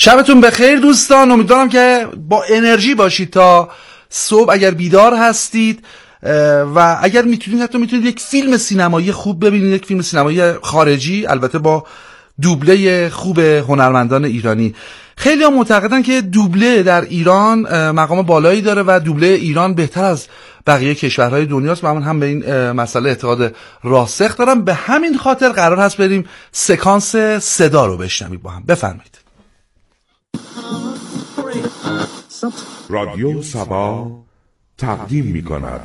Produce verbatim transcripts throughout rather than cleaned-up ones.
شبتون بخیر دوستان، امیدوارم که با انرژی باشید تا صبح اگر بیدار هستید و اگر میتونید حتی میتونید یک فیلم سینمایی خوب ببینید، یک فیلم سینمایی خارجی، البته با دوبله خوب هنرمندان ایرانی. خیلی ها معتقدن که دوبله در ایران مقام بالایی داره و دوبله ایران بهتر از بقیه کشورهای دنیاست. من هم به این مسئله اعتقاد راسخ دارم. به همین خاطر قرار هست بریم سکانس صدا رو بشنویم با هم. بفرمایید. رادیو سبا تقدیم می کند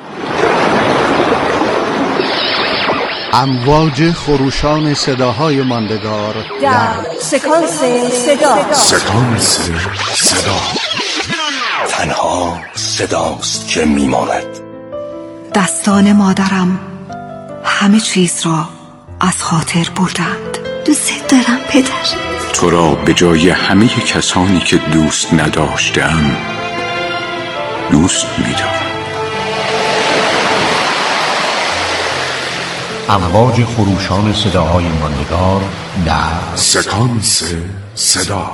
امواج خروشان صداهای ماندگار در سکانس صدا. سکانس صدا تنها صداست که میماند. دستان مادرم همه چیز را از خاطر بردند. دوست دارم پدر. تو را به جای همه کسانی که دوست نداشتم دوست می‌دارم. امواج خروشان صداهای ماندگار در سکانس صدا.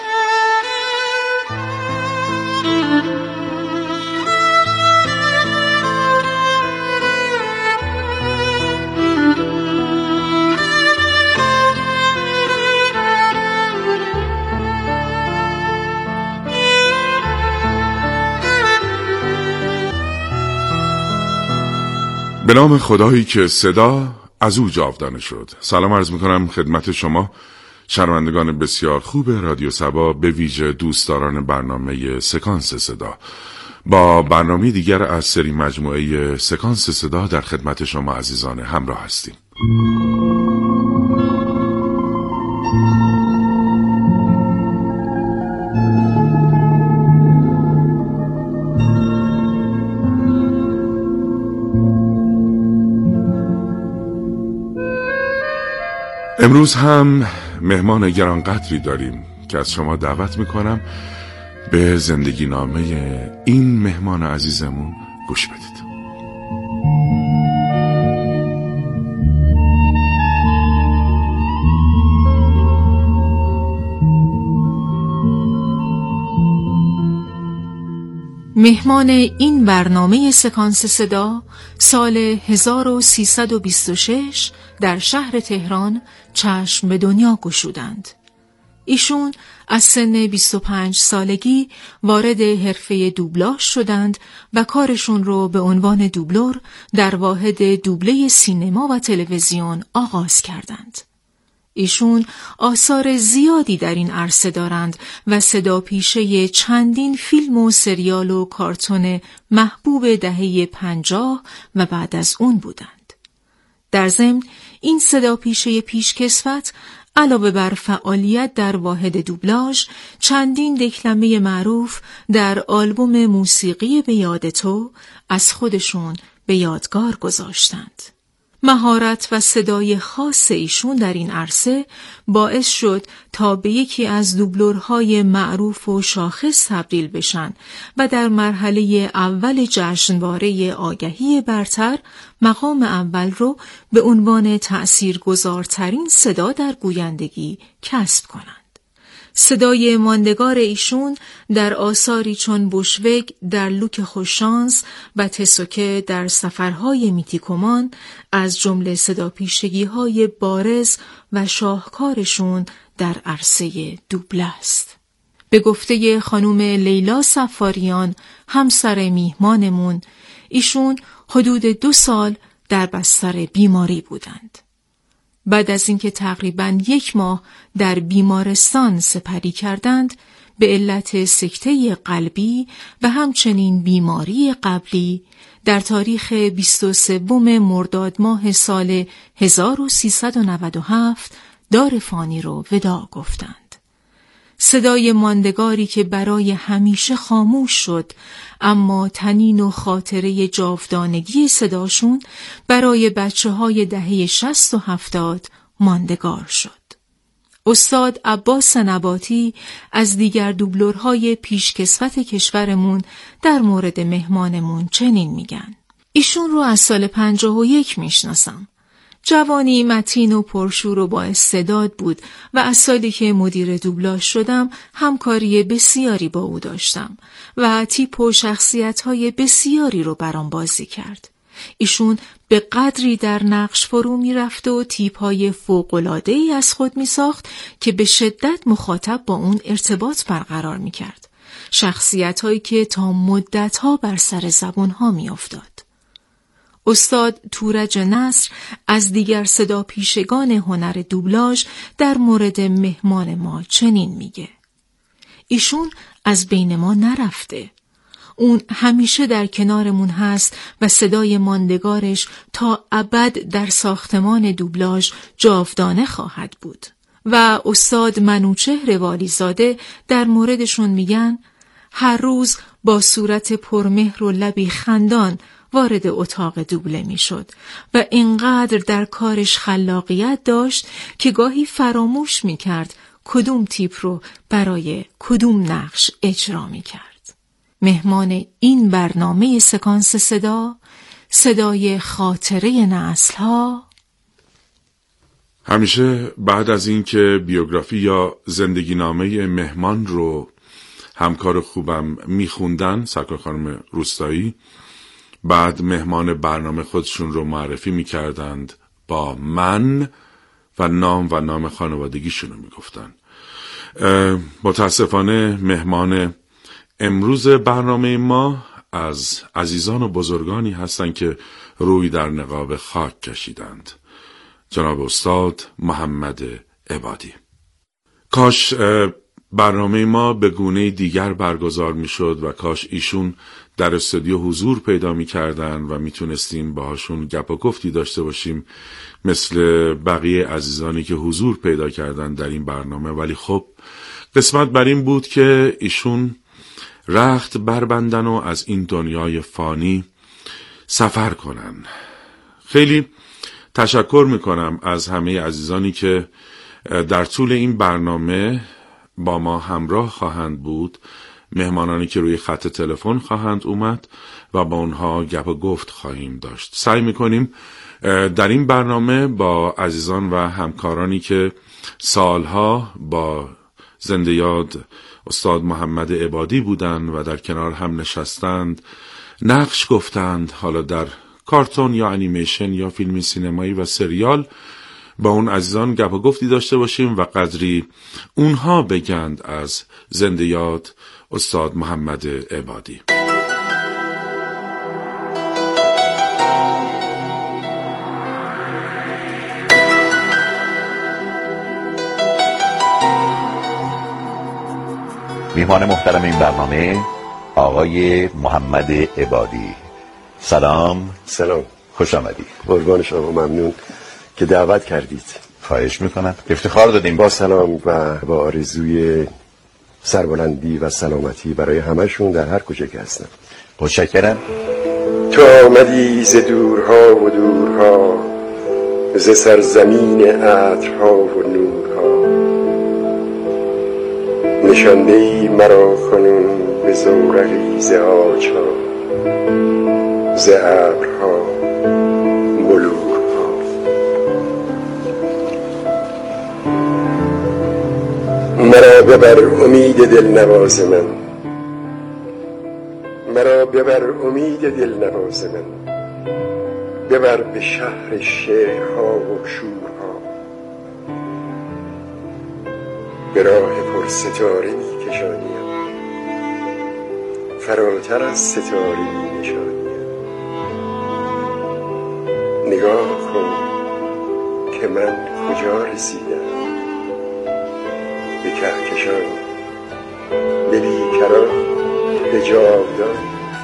به نام خدایی که صدا از او جاودانه شد. سلام عرض میکنم خدمت شما شنوندگان بسیار خوب رادیو سبا، به ویژه دوستداران برنامه سکانس صدا. با برنامه دیگر از سری مجموعه سکانس صدا در خدمت شما عزیزان همراه هستیم. امروز هم مهمان گرانقدری داریم که از شما دعوت میکنم به زندگی نامه این مهمان عزیزمون گوش بدید. مهمان این برنامه سکانس صدا سال هزار و سیصد و بیست و شش در شهر تهران چشم به دنیا گشودند. ایشون از سن بیست و پنج سالگی وارد حرفه دوبلاژ شدند و کارشون رو به عنوان دوبلور در واحد دوبله سینما و تلویزیون آغاز کردند. ایشون آثار زیادی در این عرصه دارند و صدا پیشه چندین فیلم و سریال و کارتون محبوب دهه پنجاه و بعد از اون بودند. در ضمن این صدا پیشه پیشکسوت علاوه بر فعالیت در واحد دوبلاژ چندین دکلمه معروف در آلبوم موسیقی به یاد تو از خودشون به یادگار گذاشتند. مهارت و صدای خاص ایشون در این عرصه باعث شد تا به یکی از دوبلورهای معروف و شاخص تبدیل بشن و در مرحله اول جشنواره آگهی برتر مقام اول رو به عنوان تأثیرگذارترین صدا در گویندگی کسب کنند. صدای ماندگار ایشون در آثاری چون بوشوگ در لوک خوششانس و تسوکه در سفرهای میتیکومان از جمله صداپیشگی‌های بارز و شاهکارشون در عرصه دوبله است. به گفته خانم لیلا صفاریان همسر میهمانمون، ایشون حدود دو سال در بستر بیماری بودند. بعد از اینکه تقریباً یک ماه در بیمارستان سپری کردند، به علت سکته قلبی و همچنین بیماری قبلی در تاریخ بیست و سوم مرداد ماه سال هزار و سیصد و نود و هفت دار فانی رو وداع گفتند. صدای ماندگاری که برای همیشه خاموش شد، اما تنین و خاطره جاودانگی صداشون برای بچه های دهه شصت و هفتاد ماندگار شد. استاد عباس نباتی از دیگر دوبلورهای پیشکسوت کشورمون در مورد مهمانمون چنین میگن: ایشون رو از سال پنجاه و یک میشناسم. جوانی متین و پرشور و با استعداد بود و از سالی که مدیر دوبلاژ شدم همکاری بسیاری با او داشتم و تیپ و شخصیت‌های بسیاری رو برام بازی کرد. ایشون به قدری در نقش فرو می رفت و تیپ‌های فوق‌العاده‌ای از خود می ساخت که به شدت مخاطب با اون ارتباط برقرار می کرد. شخصیت‌هایی که تا مدت‌ها بر سر زبان‌ها می افتاد. استاد تورج نصر از دیگر صدا پیشگان هنر دوبلاژ در مورد مهمان ما چنین میگه: ایشون از بین ما نرفته. اون همیشه در کنارمون هست و صدای ماندگارش تا ابد در ساختمان دوبلاژ جاودانه خواهد بود. و استاد منوچهر والیزاده در موردشون میگن: هر روز با صورت پرمهر و لبی خندان وارد اتاق دوبله می شد و اینقدر در کارش خلاقیت داشت که گاهی فراموش می کرد کدوم تیپ رو برای کدوم نقش اجرا می کرد. مهمان این برنامه سکانس صدا، صدای خاطره نسل‌ها. همیشه بعد از این که بیوگرافی یا زندگی نامه مهمان رو همکار خوبم میخوندن، سرکار خانم روستایی، بعد مهمان برنامه خودشون رو معرفی میکردند با من و نام و نام خانوادگیشون رو میگفتن. متاسفانه مهمان امروز برنامه ما از عزیزان و بزرگانی هستند که روی در نقاب خاک کشیدند. جناب استاد محمد عبادی. کاش برنامه ما به گونه دیگر برگزار می شد و کاش ایشون در استودیو حضور پیدا می کردن و می تونستیم باهاشون گپ و گفتی داشته باشیم مثل بقیه عزیزانی که حضور پیدا کردن در این برنامه. ولی خب قسمت بر این بود که ایشون رخت بربندن و از این دنیای فانی سفر کنن. خیلی تشکر می کنم از همه عزیزانی که در طول این برنامه با ما همراه خواهند بود، مهمانانی که روی خط تلفن خواهند اومد و با اونها گپ و گفت خواهیم داشت. سعی میکنیم در این برنامه با عزیزان و همکارانی که سالها با زنده یاد استاد محمد عبادی بودند و در کنار هم نشستند، نقش گفتند، حالا در کارتون یا انیمیشن یا فیلم سینمایی و سریال، با اون عزیزان گپ و گفتی داشته باشیم و قدری اونها بگند از زنده یاد استاد محمد عبادی. میهمان محترم این برنامه آقای محمد عبادی. سلام. سلام، خوش آمدید. قربان شما، ممنون که دعوت کردید. خواهش میکنم، افتخار دادیم. با سلام و با آرزوی سربلندی و سلامتی برای همشون در هر کجا که هستن. متشکرم. تو آمدی ز دورها و دورها، ز سرزمین عطرها و نورها، نشاندهی مرا کنون به زورقی ز آجها، ز ابرها بلورها. مرا ببر امید دلنواز من، مرا ببر امید دلنواز من، ببر به شهر شعرها و شورها، به راه پر ستاره می کشانیم، فراتر از ستاره می نشانیم. نگاه کن که من کجا رسیدم، به کهکشان، به بیکران، به جاودان.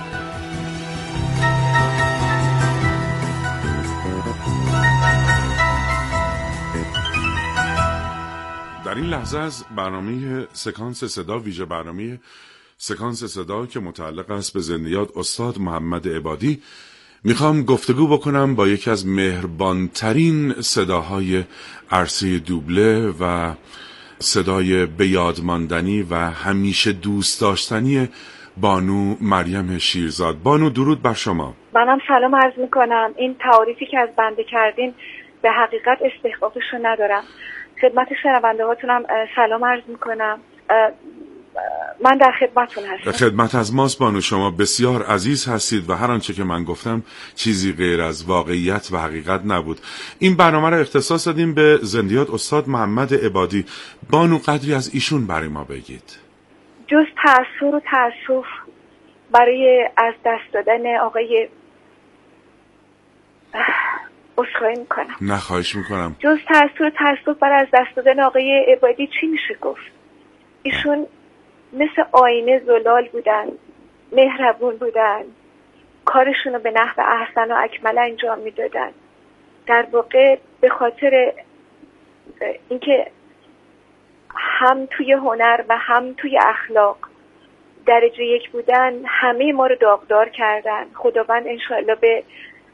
در این لحظه از برنامه سکانس صدا، ویژه برنامه سکانس صدا که متعلق است به زنده یاد استاد محمد عبادی، میخوام گفتگو بکنم با یکی از مهربانترین صداهای عرصه دوبله و صدای بیادماندنی و همیشه دوست داشتنی بانو مریم شیرزاد. بانو درود بر شما. منم سلام عرض میکنم. این تعاریفی که از بنده کردین به حقیقت استحقاقش رو ندارم. خدمت شنونده هاتونم سلام عرض میکنم. من در خدمتون هستم. خدمت از ماست بانو، شما بسیار عزیز هستید و هر آنچه که من گفتم چیزی غیر از واقعیت و حقیقت نبود. این برنامه را اختصاص دادیم به زندیات استاد محمد عبادی. بانو قدری از ایشون برای ما بگید. جز تأثیر و تأسف برای از دست دادن آقای عذرخواهی میکنم. نه خواهش میکنم. جز تأثیر و تأسف برای از دست دادن آقای عبادی چی میشه گفت؟ ایشون مثل آینه زلال بودن، مهربون بودن، کارشون رو به نحو احسن و اکمل انجام میدادن. در واقع به خاطر اینکه هم توی هنر و هم توی اخلاق درجه یک بودن همه ما رو داغدار کردن. خداوند انشاءالله به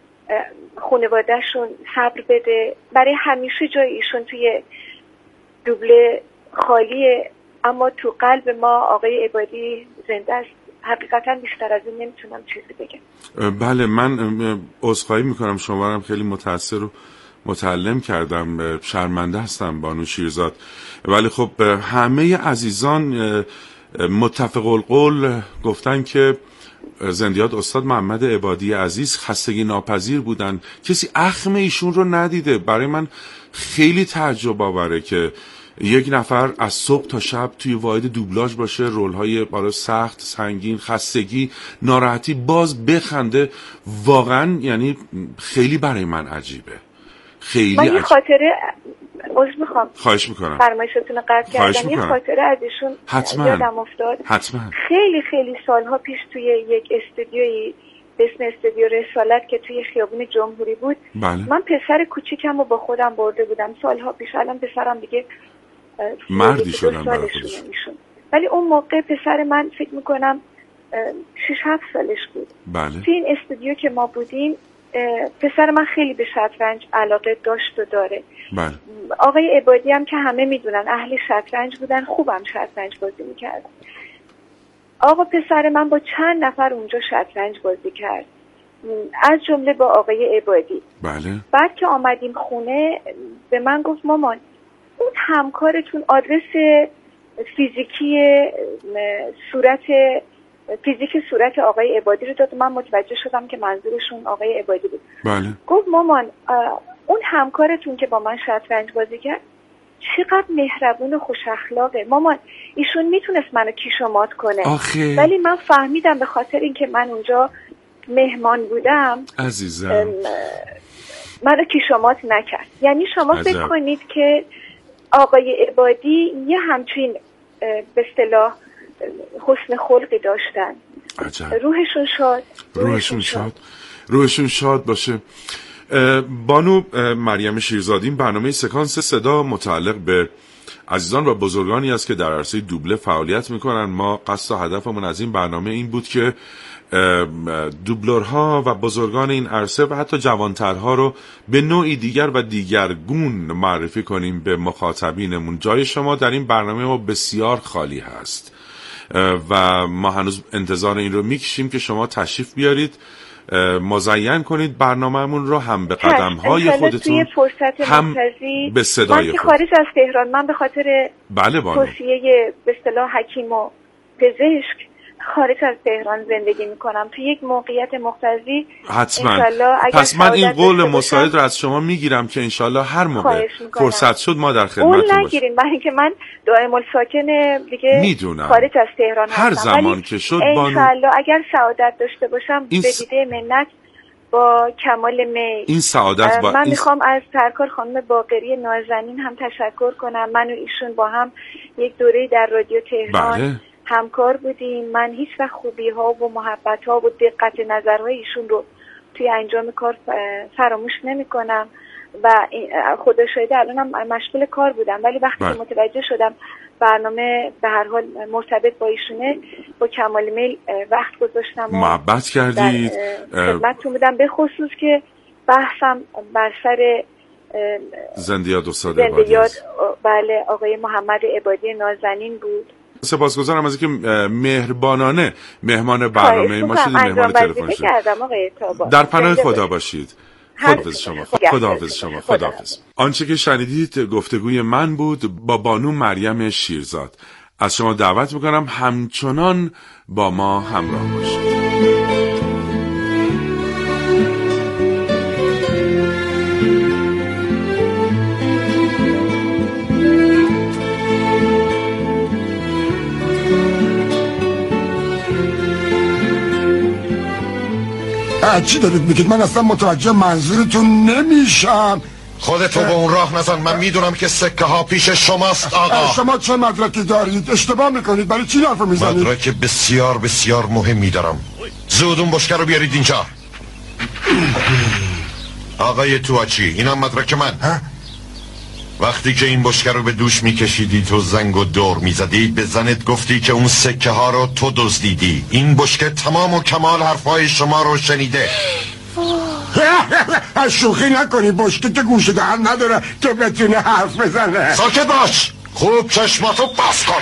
خانواده‌شون صبر بده. برای همیشه جای ایشون توی دوبله خالیه، اما تو قلب ما آقای عبادی زنده است. حقیقتا بیشتر از این نمیتونم چیزی بگم. بله، من عذرخواهی میکنم، شما رو خیلی متاثر و متعلم کردم. شرمنده هستم بانو شیرزاد. ولی خب همه عزیزان متفق القول گفتن که زندیات استاد محمد عبادی عزیز خستگی ناپذیر بودن. کسی اخم ایشون رو ندیده. برای من خیلی تعجب آوره که یک نفر از صبح تا شب توی واحد دوبلاژ باشه، رول‌های بالا سخت، سنگین، خستگی، ناراحتی، باز بخنده. واقعا یعنی خیلی برای من عجیبه. خیلی من یه عجیب. خاطره عذر میخوام. خواهش میکنم. فرمایشتون رو قطع کردم. یه خاطره از ایشون حتما. یادم افتاد. حتما. خیلی خیلی سالها پیش توی یک استودیویی به اسم استودیو رسالت که توی خیابون جمهوری بود. بله. من پسر کوچیکم رو با خودم برده بودم سالها پیش. الان پسرم دیگه مردی شدن برای خودشون. ولی اون موقع پسر من فکر میکنم شش هفت سالش بود. بله. توی این استودیو که ما بودیم پسر من خیلی به شطرنج علاقه داشت و داره. بله. آقای عبادی هم که همه میدونن اهل شطرنج بودن، خوبم شطرنج بازی میکردن. آقا پسر من با چند نفر اونجا شطرنج بازی کرد، از جمله با آقای عبادی. بله. بعد که آمدیم خونه به من گفت مامان اون همکارتون آدرس فیزیکی صورت فیزیک صورت آقای عبادی رو داد. من متوجه شدم که منظورشون آقای عبادی بود. بله. گفت مامان اون همکارتون که با من شطرنج بازی کرد چقدر مهربون و خوش اخلاقه. مامان ایشون میتونست منو کیشومات کنه آخه. ولی من فهمیدم به خاطر اینکه من اونجا مهمان بودم عزیزم منو کیشومات نکرد. یعنی شما عزیزم. فکر کنید که آقای عبادی یه همچین به اصطلاح حسن خلقی داشتن. عجب. روحشون شاد. روحشون شاد. روحشون شاد باشه. بانو مریم شیرزادی، این برنامه سکانس صدا متعلق به عزیزان و بزرگانی است که در عرصه دوبله فعالیت میکنن. ما قصد و هدفمون از این برنامه این بود که دوبلورها و بزرگان این عرصه و حتی جوانترها رو به نوعی دیگر و دیگرگون معرفی کنیم به مخاطبینمون. جای شما در این برنامه ما بسیار خالی هست و ما هنوز انتظار این رو میکشیم که شما تشریف بیارید، مزین کنید برنامه‌مون رو هم به قدم‌های خودتون هم به صدای من که خارج از تهران، من به خاطر بله توصیه به اصطلاح حکیم و پزشک خارج از تهران زندگی میکنم تو یک موقعیت مقتضی. حتما. پس من این قول مساعد رو از شما میگیرم که انشالله هر موقع فرصت شد ما در خدمتتون باشیم. قول نگیرین، برای اینکه من دائم الساکن دیگه میدونم خارج از تهران هر هستم. زمان که شد بانو انشالله اگر سعادت داشته باشم این... به دیده منت با کمال میل. این سعادت با من این... میخوام از سرکار خانم باقری نازنین هم تشکر کنم. من و ایشون با هم یک دوره در رادیو تهران بله. همکار بودیم. من هیچ وقت خوبی ها و محبت ها و دقت نظرهای ایشون رو توی انجام کار فراموش نمی کنم و خدا شاهده الانم مشغول کار بودم، ولی وقتی که متوجه شدم برنامه به هر حال مرتبط با ایشونه با کمال میل وقت گذاشتم و محبت کردید. خدمتتون بودم، به خصوص که بحثم بر سر زندیات استاد زندیات بله آقای محمد عبادی نازنین بود. سپاسگزارم از اینکه مهربانانه مهمان برنامه ما شدید، مهمان تلفن شدید. در پناه خدا باشید. خداحافظ شما. خداحافظ شما. خداحافظ. آنچه که شنیدید گفتگوی من بود با بانو مریم شیرزاد. از شما دعوت میکنم همچنان با ما همراه باشید. چی دارید میگید؟ من اصلا متوجه منظورتون نمیشم. خودتو به اون راه نزن. من میدونم که سکه ها پیش شماست آقا. شما چه مدرکی دارید؟ اشتباه میکنید. برای چی حرف میزنید؟ مدرک بسیار بسیار مهمی دارم. زود اون بشکه رو بیارید اینجا. آقای تواچی، اینم مدرک من. ها؟ وقتی که این بشکه رو به دوش میکشیدی تو زنگ و دور میزدی به زنت گفتی که اون سکه ها رو تو دزدیدی. این بشکه تمام و کمال حرفای شما رو شنیده. شوخی نکنی، بشکه که گوش دهن نداره که بتونه حرف بزنه. ساکت باش، خوب چشماتو بس کن.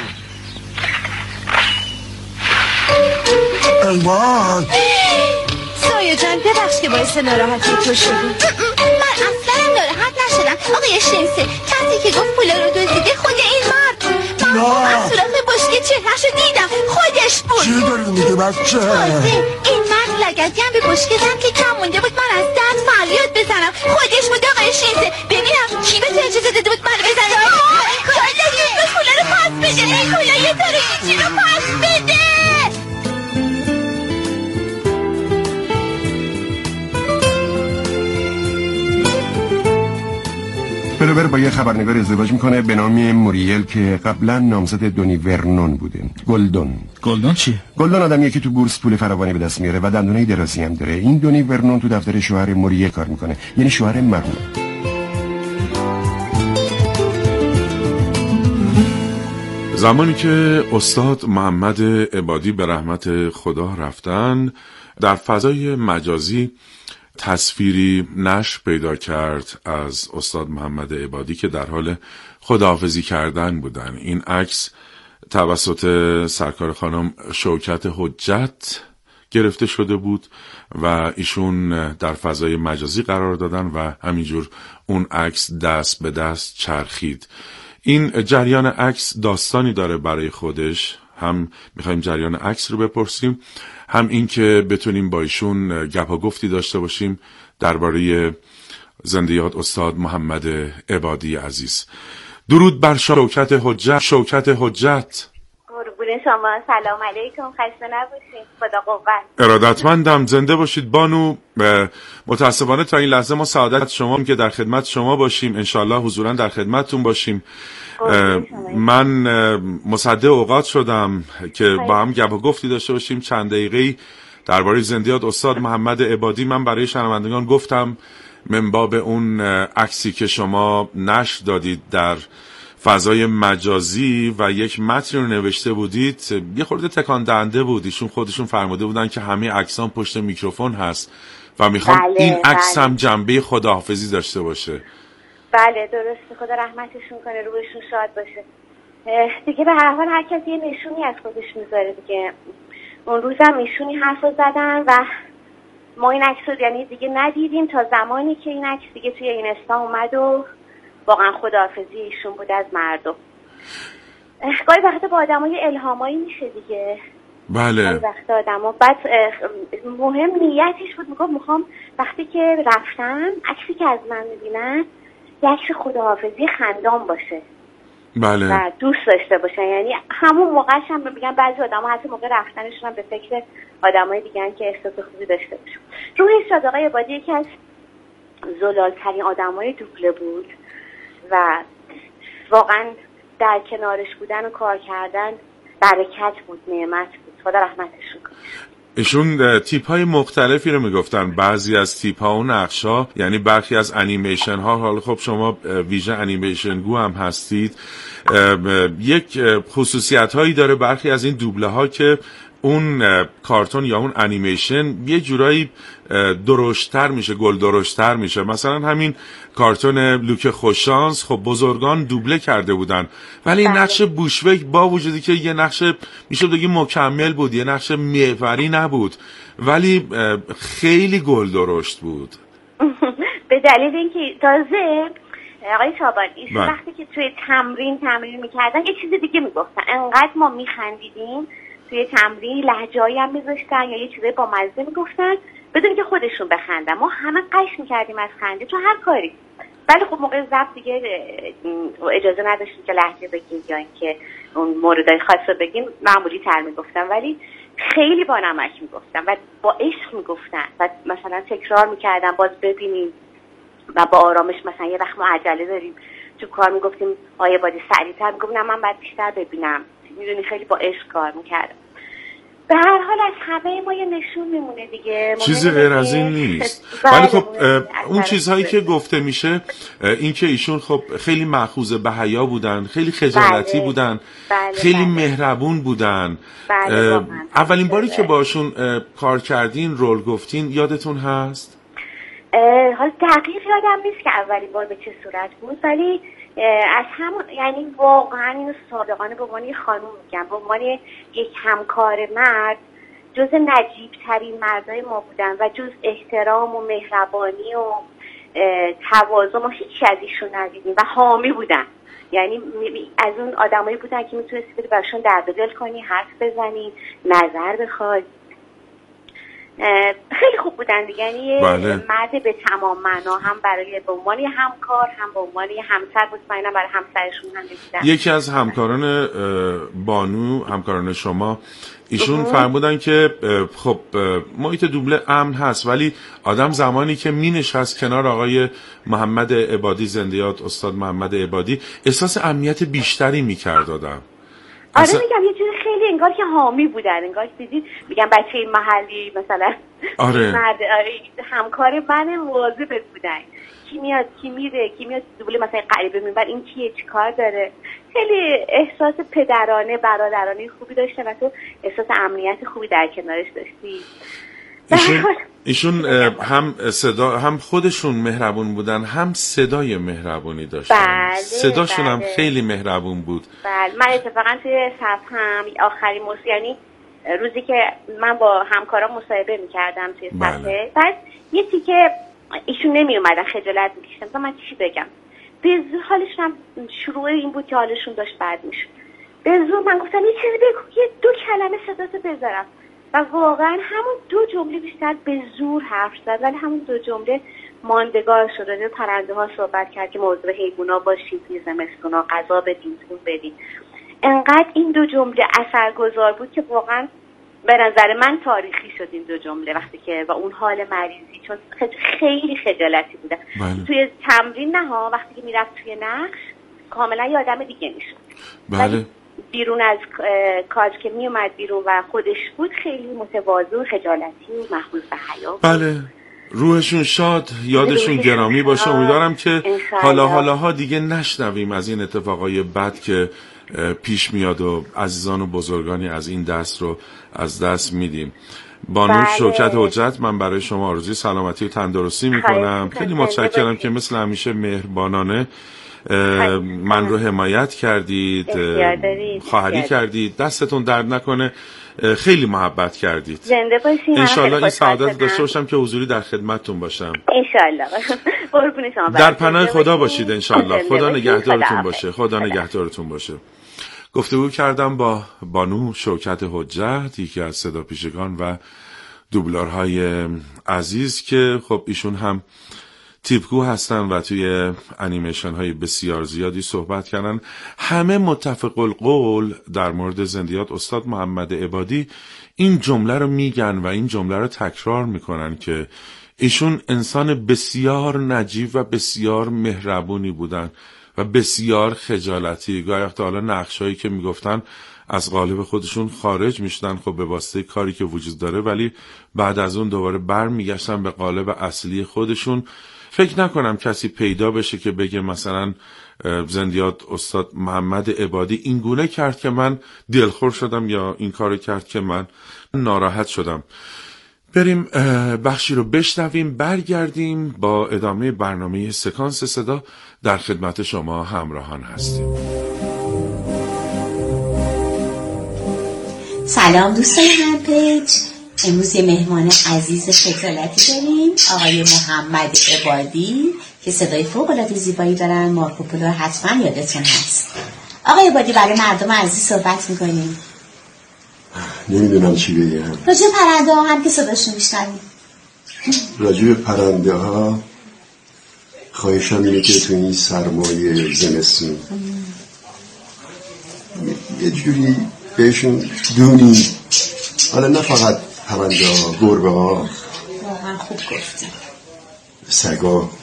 ای وای سایه جان ببخش که باعث ناراحتی تو شدی. من اصلا ناراحت نشدم آقای شمسه. کسی که گفت پولا رو دزدیده خود این مرد. من از صورت بشکه چهرهشو دیدم، خودش بود. چی داری میگه بچه؟ این مرد لگتی هم به بشکه زن که کم مونده بود من از درد فریاد بزنم. خودش بود آقای شمسه. ببینم کی به تو اجازه داده بود من بزنم. یالا یه پولا رو پس بده. این پولا یه طور ایچی رو پس بده. بلوبر با یه خبرنگار ازدواج میکنه به نام موریل که قبلا نامزد دونی ورنون بوده. گلدون. گلدون چیه؟ گلدون آدمیه که تو بورس پول فراوانی به دست میاره و دندونای درازی هم داره. این دونی ورنون تو دفتر شوهر موریل کار میکنه، یعنی شوهر مرحوم. زمانی که استاد محمد عبادی به رحمت خدا رفتن، در فضای مجازی تصویری نشر پیدا کرد از استاد محمد عبادی که در حال خداحافظی کردن بودن. این عکس توسط سرکار خانم شوکت حجت گرفته شده بود و ایشون در فضای مجازی قرار دادن و همینجور اون عکس دست به دست چرخید. این جریان عکس داستانی داره برای خودش. هم میخوایم جریان عکس رو بپرسیم، هم این که بتونیم با ایشون گپا گفتی داشته باشیم درباره زنده یاد استاد محمد عبادی عزیز. درود بر شوکت حجت. شوکت حجت، قربون شما. سلام علیکم، خسته نباشید. خدا قوت. ارادتمندم، زنده باشید بانو. متاسفانه تا این لحظه ما سعادت شما که در خدمت شما باشیم، انشالله حضورا در خدمتتون باشیم. من مصدق اوقات شدم که با هم گپ و گفتی داشته باشیم. چند دقیقه‌ای درباره زنده یاد استاد محمد عبادی من برای شنوندگان گفتم من باب اون عکسی که شما نشر دادید در فضای مجازی و یک متن رو نوشته بودید. یه خورده تکان دهنده بود. ایشون خودشون فرموده بودن که همه عکسان پشت میکروفون هست و میخوام بله، این عکس هم جنبه خداحافظی داشته باشه. بله درسته، خدا رحمتشون کنه، روحشون شاد باشه. دیگه به هر حال هر کسی یه نشونی از خودش میذاره دیگه. اون روزم ایشونی حرف زدن و ما این عکس رو یعنی دیگه ندیدیم تا زمانی که این عکس دیگه توی اینستا اومد و واقعا خداحافظی ایشون بود از مردم. گاهی وقتا با آدمای الهامایی میشه دیگه. بله. گاهی وقتا آدما بعد مهم نیتش بود. میگم میخوام وقتی که رفتم عکسی که از من میبینن یه عکس خداحافظی خندان باشه. بله. و دوست داشته باشن. یعنی همون موقعش هم میگم بعضی آدما حتی موقع رفتنشون هم به فکر آدمای دیگه که احساس خوبی داشته باشن. روح شاد آقای عبادی یکی از زلالترین آدمای دوبله بود و واقعا در کنارش بودن و کار کردن برکت بود، نعمت بود. خدا رحمتشون کنه. ایشون تیپ های مختلفی رو میگفتن. بعضی از تیپ ها و نقش ها، یعنی برخی از انیمیشن ها، حالا خب شما ویژه انیمیشن گو هم هستید، یک خصوصیت هایی داره برخی از این دوبله ها که اون کارتون یا اون انیمیشن یه جورایی درشتر میشه، گل درشتر میشه. مثلا همین کارتون لوک خوششانس خب بزرگان دوبله کرده بودن، ولی این نقش بوشوک با وجودی که یه نقش میشه بگیم مکمل بود، یه نقش محوری نبود، ولی خیلی گل درشت بود. به دلیل اینکه تازه آقای شعبان ایشون وقتی که توی تمرین تمرین میکردن یه چیز دیگه میگفتن، انقدر ما میخندیدیم توی تمرین لهجه‌ای هم میذاشتن یا یه چیزای با مزه میگفتن بدون که خودشون بخندن. ما همه قش میکردیم از خنده تو هر کاری. ولی خب موقع ضبط دیگه اجازه نداشتیم که لهجه بگیم یا اینکه اون موردای خاص رو بگیم، معمولی تر میگفتن ولی خیلی با نمک میگفتن و با عشق میگفتن و مثلا تکرار میکردن باز ببینیم و با آرامش. مثلا یه وقت ما عجله داریم تو کار میگفتیم آیه بادی سریعتر، میگفتم نه من باید بیشتر ببینم. میدونی خیلی با عشق کار میکردم. به هر حال از همه ما یه نشون میمونه دیگه، چیزی غیر از این نیست. ولی خب اون چیزهایی که گفته میشه این که ایشون خب خیلی مأخوذ به حیا بودن، خیلی خجالتی بله. بودن، بله. خیلی بله. مهربون بودن. بله. اولین باری که باشون کار کردین رول گفتین یادتون هست؟ حالا دقیق یادم نیست که اولین بار به چه صورت بود، ولی از همون یعنی واقعا اینو صادقانه به عنوان یه خانوم میگم، به عنوان یک همکار مرد جز نجیب ترین مردای ما بودن و جز احترام و مهربانی و تواضع ما هیچ از ایشون ندیدیم و حامی بودن. یعنی از اون آدمایی بودن که میتونستی بری براشون درد دل کنی، حرف بزنی، نظر بخوای. خیلی خوب بودن دیگه، یعنی بله. مرد به تمام معنا، هم برای به عنوان همکار هم به عنوان همسر. مطمئنم برای همسرشون هم دیدن. یکی از همکاران بانو، همکاران شما، ایشون فرمودن که خب محیط دوبله امن هست ولی آدم زمانی که می نشست کنار آقای محمد عبادی، زنده یاد استاد محمد عبادی، احساس امنیت بیشتری می کرد آدم. آره اصلا... میگم یه چیز خیلی انگار که حامی بودن، انگار که دیدید میگم بچه محلی مثلا آره. مرد همکار من واظبت بودن، کی میاد کی میره، کی میاد دوبله مثلا غریبه میبر این کیه چی کار داره. خیلی احساس پدرانه برادرانه خوبی داشته و تو احساس امنیت خوبی در کنارش داشتی. ایشون, ایشون هم صدا هم خودشون مهربون بودن، هم صدای مهربونی داشتن. بله، صداشون بله. هم خیلی مهربون بود. بله، من اتفاقا توی صفحه‌ام آخرین موسیقی، یعنی روزی که من با همکارام مصاحبه می‌کردم توی صفحه، بله. بعد یه تیکه ایشون نمی اومدن، خجالت می‌کشیدم تا من چی بگم. به زور حالشون هم شروع این بود که حالشون داشت بد می‌شد. به زور من گفتم یه چیزی بگو، یه دو کلمه صداتو بذارم. و واقعا همون دو جمله بیشتر به زور حرف زد ولی همون دو جمله ماندگار شد. راجع به پرنده ها صحبت کرد که موضوع حیوونا باشید توی زمستونا، غذا بدین، تون بدین. انقدر این دو جمله اثرگذار بود که واقعا به نظر من تاریخی شد این دو جمله وقتی که و اون حال مریضی، چون خیلی خجالتی بودن. بله. توی تمرین نه ها، وقتی که میرفت توی نقش کاملا یه آدم دیگه میشد. بله. بیرون از کار که می اومد بیرون و خودش بود خیلی متواضع، خجالتی و محفوظ به حیا. بله، روحشون شاد، یادشون گرامی باشه. امیدوارم که حالا حالاها دیگه نشنویم از این اتفاقای بد که پیش میاد و عزیزان و بزرگانی از این دست رو از دست میدیم. بانو بله. شوکت حجت، من برای شما آرزوی سلامتی و تندرستی میکنم. خیلی متشکرم که مثل همیشه مهربانانه من رو حمایت کردید، خواهری کردید، دستتون درد نکنه، خیلی محبت کردید. زنده باشین. انشالله این سعادت داشته باشم که حضوری در خدمتتون باشم. انشالله. قربون شما. در پناه خدا باشید انشالله. خدا نگهدارتون باشه. خدا نگهدارتون باشه. گفتگو کردم با بانو شوکت حجت، یکی از صداپیشگان و دوبلورهای عزیز که خب ایشون هم تیپگو هستن و توی انیمیشن های بسیار زیادی صحبت کردن. همه متفق القول در مورد زندیات استاد محمد عبادی این جمله رو میگن و این جمله رو تکرار میکنن که ایشون انسان بسیار نجیب و بسیار مهربونی بودن و بسیار خجالتی. گاهی وقتا حالا نقشایی که میگفتن از قالب خودشون خارج میشدن خب به واسطه کاری که وجود داره، ولی بعد از اون دوباره بر میگشتن به قالب اصلی خودشون. فکر نکنم کسی پیدا بشه که بگه مثلا زندیات استاد محمد عبادی این گونه کرد که من دلخور شدم یا این کار کرد که من ناراحت شدم. بریم بخشی رو بشنویم، برگردیم با ادامه برنامه سکانس صدا. در خدمت شما همراهان هستیم. سلام دوستان هم پیج، امروز یه مهمان عزیز خجالتی داریم، آقای محمد عبادی که صدای فوق‌العاده زیبایی دارن. مارکوپولو حتما یادتون هست. آقای عبادی برای مردم عزیز صحبت میکنیم. نمیدونم چی بگم. راجع پرنده ها هم که صداشون میشنویم. راجع پرنده ها خواهشم اینه که تو این سرمایه زمستون یه جوری بهشون دونی، حالا نه فقط پرنده ها، گربه ها، واقعا خوب گفتیم، سگا. بله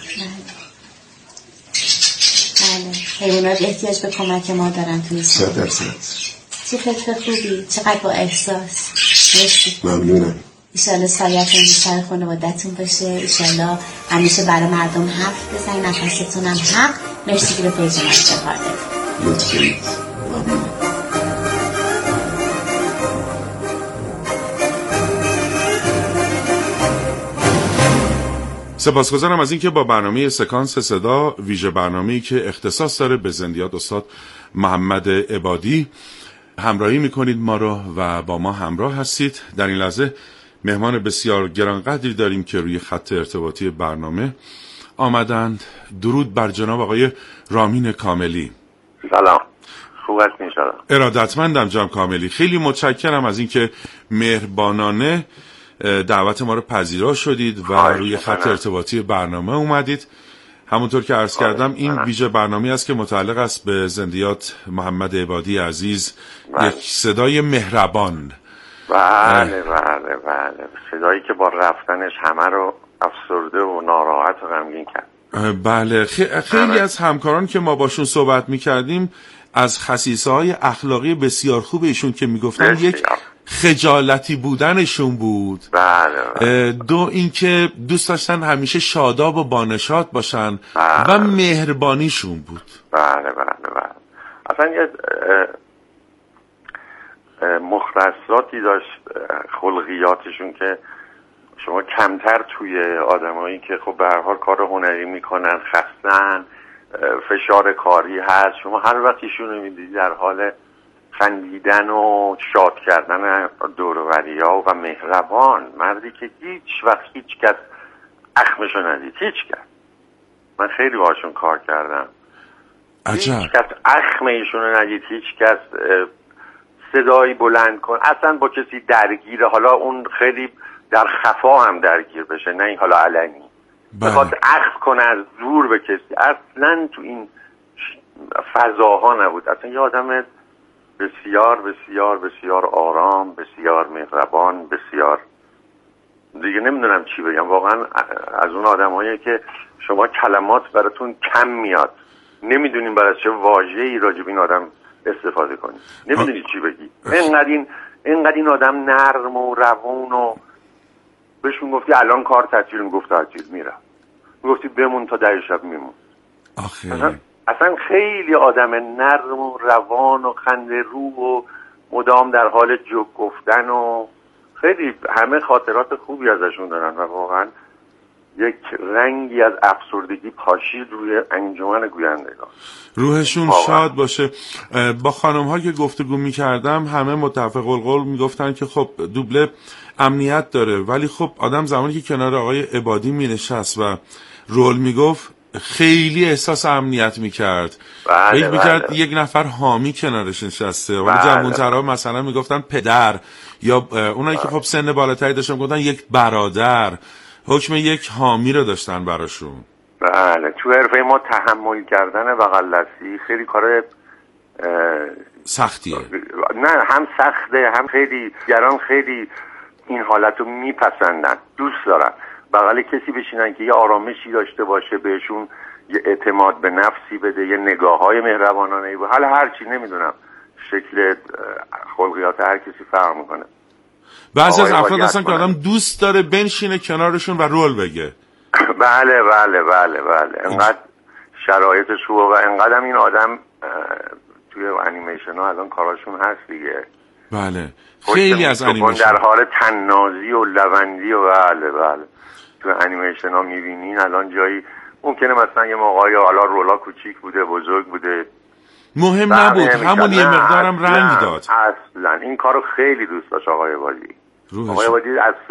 حیوانات احتیاج به کمک ما دارن توی صد درصد. چه فکر خوبی، چقدر با احساس. مرسی، ممنونم. ایشالله سایتون رو سر خانوادتون باشه، ایشالله همیشه برای مردم حرف بزنید، نفستون هم حق. مرسی که به پیج من افتخار دارید. لطفید. ممنونم. سپاسگزارم از اینکه با برنامه سکانس صدا، ویژه برنامه‌ای که اختصاص داره به زندیات استاد محمد عبادی، همراهی میکنید ما رو و با ما همراه هستید. در این لحظه مهمان بسیار گرانقدری داریم که روی خط ارتباطی برنامه آمدند. درود بر جناب آقای رامین کاملی. سلام، خوب هستین؟ سلام. ارادتمندم جناب کاملی، خیلی متشکرم از اینکه مهربانانه دعوت ما رو پذیرا شدید و روی خط ارتباطی برنامه اومدید. همونطور که عرض کردم این ویژه برنامه است که متعلق است به زندیات محمد عبادی عزیز، بله. یک صدای مهربان. بله بله بله، صدایی که با رفتنش همه رو افسرده و ناراحت و غمگین کرد. بله، خیلی از همکاران که ما باشون صحبت میکردیم از خصیصه های اخلاقی بسیار خوب ایشون که میگفتن یک خجالتی بودنشون بود. بله. دو اینکه دوست داشتن همیشه شاداب و بانشاد باشن. بله. و مهربانیشون بود. بله بله بله. اصلا یه مختصاتی داشت خلقیاتشون که شما کمتر توی آدمایی که خب به هر حال کار هنری میکنن، خستن، فشار کاری هست، شما هر وقت ایشون رو میدید در حال خندیدن و شاد کردن دور و بریا و مهربان، مردی که هیچ وقت هیچ کس اخمشو ندید، هیچ کس. من خیلی باشون کار کردم. عجب. هیچ کس اخم ایشونو ندید، هیچ کس صدایی بلند کن، اصلا با کسی درگیره، حالا اون خیلی در خفا هم درگیر بشه، نه این حالا علنی بخواد اخم کنه از دور به کسی، اصلا تو این فضاها نبود. اصلا یه آدم بسیار بسیار بسیار آرام، بسیار مهربان، بسیار دیگه نمیدونم چی بگم. واقعا از اون آدمایی که شما کلمات براتون کم میاد، نمیدونین برای چه واژه‌ای راجع به این آدم استفاده کنی، نمیدونی چی بگی. اینقدر این اینقدر این آدم نرم و روون و بهشون گفتی الان کار تعطیل، میگفت تعطیل میرم، میگفتی بمون تا ده شب میمون. آخه اصلا خیلی آدم نرم و روان و خنده رو و مدام در حال جوک گفتن و خیلی همه خاطرات خوبی ازشون دارن و واقعا یک رنگی از افسردگی پاشید روی انجمن گویندگان. روحشون واقعا شاد باشه. با خانم ها که گفتگو می کردم همه متفق القول می گفتن که خب دوبله امنیت داره، ولی خب آدم زمانی که کنار آقای عبادی می نشست و رول می گفت خیلی احساس امنیت میکرد. بله فکر میکرد بله. یک نفر حامی کنارش نشسته. ولی بله. جوان‌ترها مثلا میگفتن پدر، یا اونایی که خب سن بالاتری داشتن میگفتن یک برادر. حکم یک حامی رو داشتن براشون. بله، تو حرفه ما تحمل کردن بغل دستی خیلی کار سختیه. نه، هم سخته، هم خیلی گران خیلی این حالت رو میپسندن، دوست دارن بغل کسی بشینن که یه آرامشی داشته باشه، بهشون یه اعتماد به نفسی بده، یه نگاه های مهربانانه بود. حالا هرچی نمیدونم شکل خلقیات هر کسی فرق میکنه. بعضی از افراد هستن که آدم دوست داره بنشینه کنارشون و رول بگه. بله بله بله بله، انقدر شرایطش خوبه و انقدر این آدم توی انیمیشن ها الان کاراشون هست دیگه. بله، خیلی از انیمیشن در حال تنازی و لوندی و بله بله تو انیمیشن ها میبینین الان جایی ممکنه مثلا یه موقعی حالا رولا کوچیک بوده، بزرگ بوده، مهم نبود، همون یه مقدارم رنگ داد. اصلا این کارو خیلی دوست داشت آقای عبادی. روحش آقای عبادی از